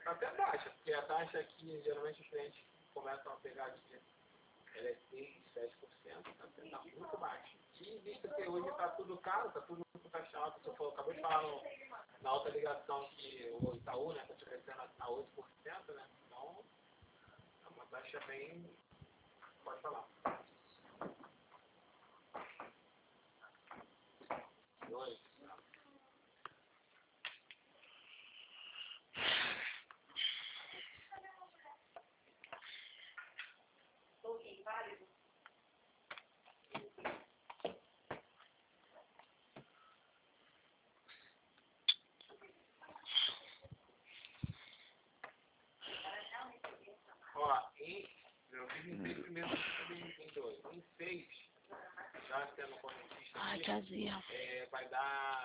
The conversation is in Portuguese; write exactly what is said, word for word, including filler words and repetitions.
Até baixa, porque a taxa aqui, geralmente os clientes começam a pegar aqui, ela é seis, sete por cento, tá, tá muito baixo. E visto que hoje está tudo caro, está tudo muito taxado, você falou, acabou de falar no, na alta ligação que o Itaú, né, está te oferecendo a oito por cento, né, então é uma taxa bem, pode falar. Dois. Ó, em, eu fiz em seis primeiro, em dois. Em seis, já sendo correntista Ai, aqui, que azia. é, vai dar